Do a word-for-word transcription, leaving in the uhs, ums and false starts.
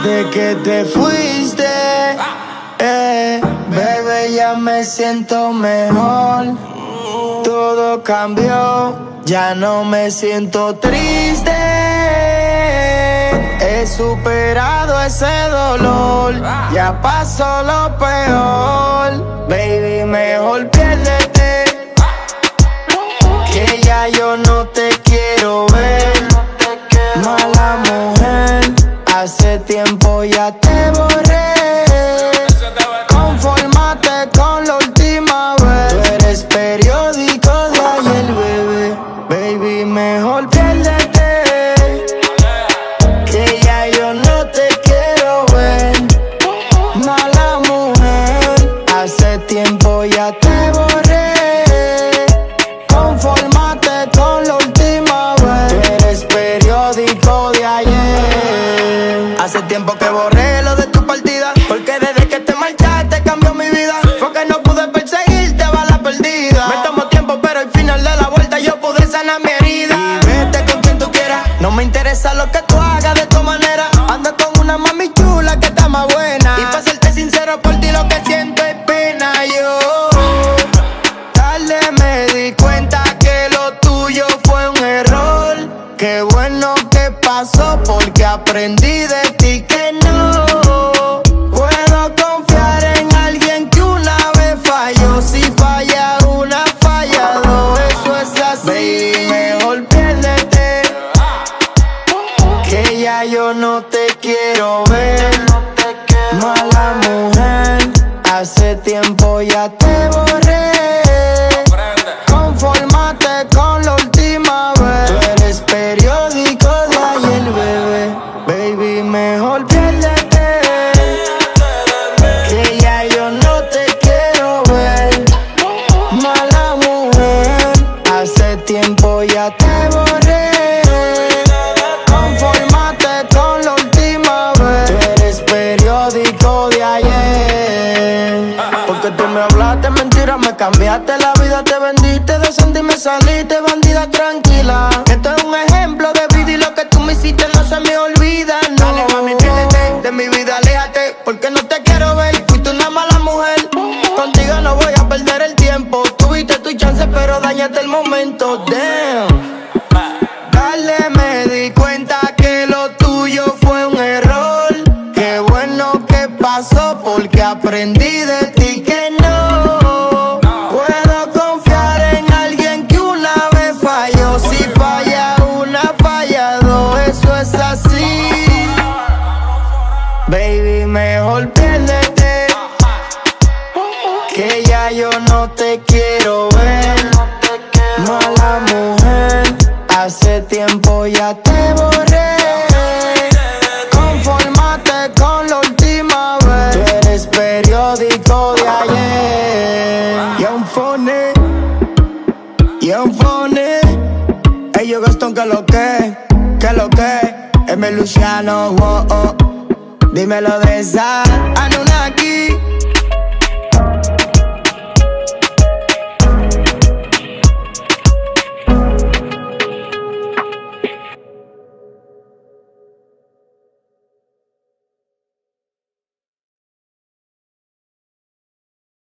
Desde que te fuiste, eh, bebé, ya me siento mejor. Todo cambió, ya no me siento triste. He superado ese dolor, ya pasó lo peor. Baby, mejor piérdete, que ya yo no te quiero ver. Mala mujer, hace tiempo ya te borré. Confórmate con la última vez. Tú eres periódico de ayer, bebé. Baby, mejor piérdete, que ya yo no te quiero ver. Mala mujer, hace tiempo ya te borré. Confórmate con la última vez. Tú eres periódico de ayer. Hace tiempo que borré lo de tu partida, porque desde que te marchaste cambió mi vida. Fue que no pude perseguirte, bala perdida. Me tomó tiempo, pero al final de la vuelta yo pude sanar mi herida. Y vete con quien tú quieras, no me interesa lo que tú hagas de tu manera. Ando con una mami chula que está más buena. Y para serte sincero, por ti lo que siento es pena. Yo tarde me di cuenta que lo tuyo fue un error. Qué bueno que pasó, porque aprendí de ti que no puedo confiar en alguien que una vez falló. Si falla una, falla dos, eso es así. Baby, mejor piérdete, que ya yo no te quiero ver. Mala mujer, hace tiempo ya te borré. Confórmate con la última vez. Tú eres periódico de ayer, bebé. Baby, mejor piérdete, que ya yo no te quiero ver. Mala mujer, hace tiempo ya te borré. Confórmate con la última vez. Tú eres periódico de ayer. Porque tú me hablaste mentira, me cambiaste la vida, te vendiste de Sandy y me saliste bandida tranquila. Esto es un ejemplo de vida y lo que tú me hiciste no se me olvida, no. Dale, mami, piérdete de mi vida, aléjate, porque no te quiero ver. Fuiste una mala mujer, contigo no voy a perder el tiempo. Tuviste tu chance, pero dañaste el momento, damn. Dale, me di cuenta que lo tuyo fue un error. Qué bueno que pasó, porque aprendí de ti que no puedo confiar en alguien que una vez falló. Si falla una, falla dos, eso es así. Baby, mejor piérdete, que ya yo no te quiero ver. Mala mujer, hace tiempo ya te borré. Confórmate con la última vez. Tú eres periódico de ayer. Young Phone, Young Phone. Ellos Gastón, que lo que, que lo que. M. Luciano, oh, oh. Dímelo de esa Anunnaki.